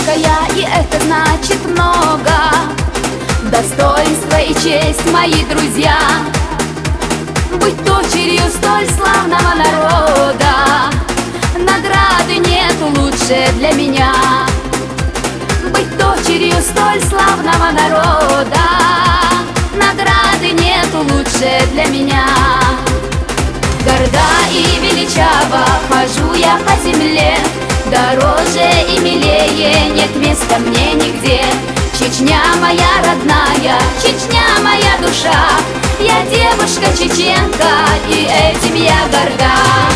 чеченка я, и это значит много. Достоинство и честь, мои друзья, быть дочерью столь славного народа. Награды нет лучше для меня. Быть дочерью столь славного народа. Награды нет лучше для меня. Горда и величаво хожу я по земле, дороже и милее нет места мне нигде. Чечня моя родная, Чечня моя душа. Я девушка-чеченка, и этим я горда.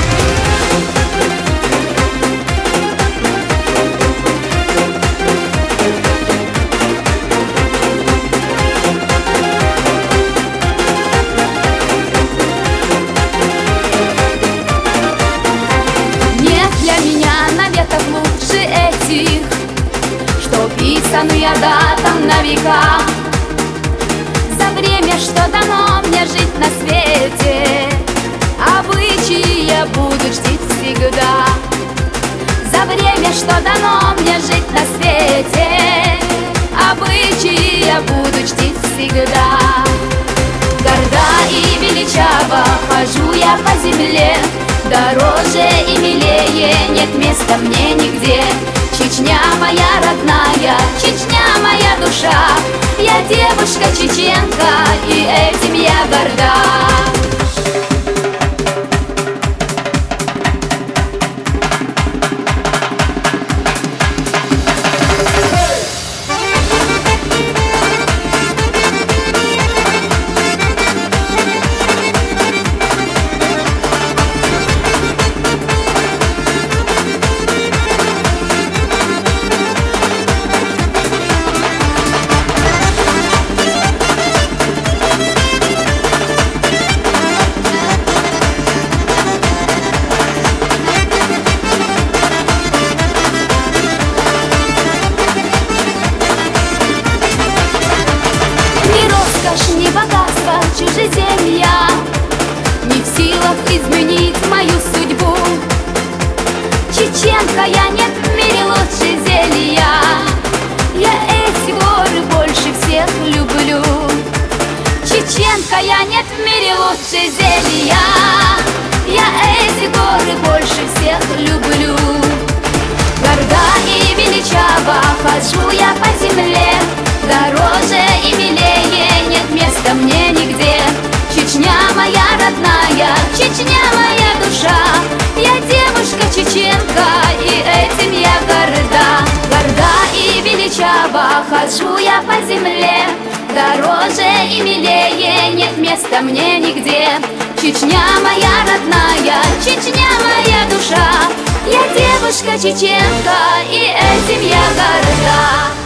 Лучше этих, что писаны датам на века. За время, что дано мне жить на свете, обычаи я буду чтить всегда. За время, что дано мне жить на свете, обычаи я буду чтить всегда. Горда и величаво хожу я по земле, дороже и милее нет места мне нигде. Чечня моя родная, Чечня моя душа. Я девушка-чеченка, и этим я горда. Ни богатство, чужеземья не в силах изменить мою судьбу. Чеченка я, нет в мире лучше зелья. Я эти горы больше всех люблю. Чеченка я, нет в мире лучше зелья. Я эти горы больше всех люблю. Горда и величаво хожу я по земле, дороже и милее нет места мне нигде. Чечня моя родная, Чечня моя душа. Я девушка-чеченка, и этим я горда. Горда и величаво хожу я по земле, дороже и милее нет места мне нигде. Чечня моя родная, Чечня моя душа. Я девушка-чеченка, и этим я горда.